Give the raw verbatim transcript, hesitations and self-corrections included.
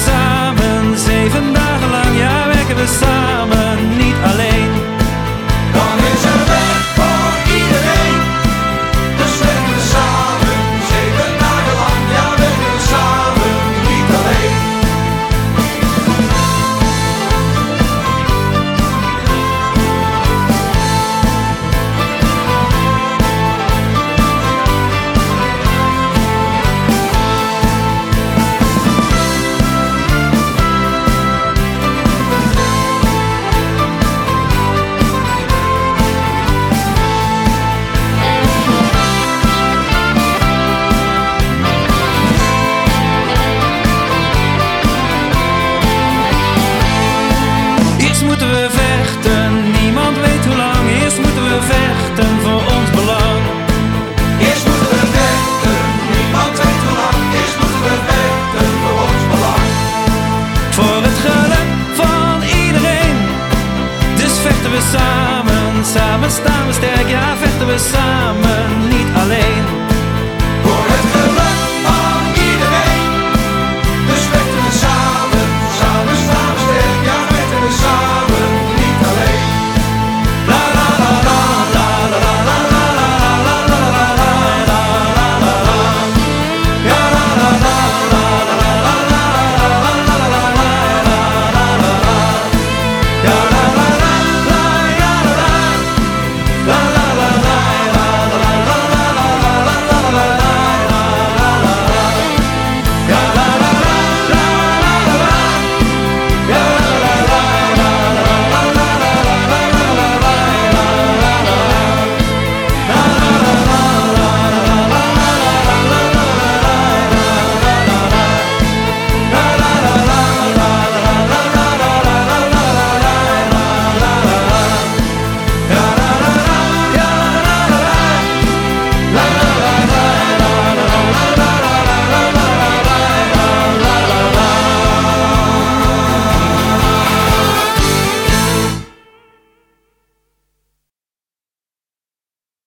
samen, zeven dagen lang, ja werken we samen, niet alleen. Dan is er werk voor iedereen, dus werken we samen, zeven dagen lang, ja werken we samen, niet alleen. Eerst moeten we vechten, niemand weet hoe lang. Eerst moeten we vechten voor ons belang. Eerst moeten we vechten, niemand weet hoe lang. Eerst moeten we vechten voor ons belang. Voor het geluk van iedereen. Dus vechten we samen, samen staan we sterk. Ja, vechten we samen, niet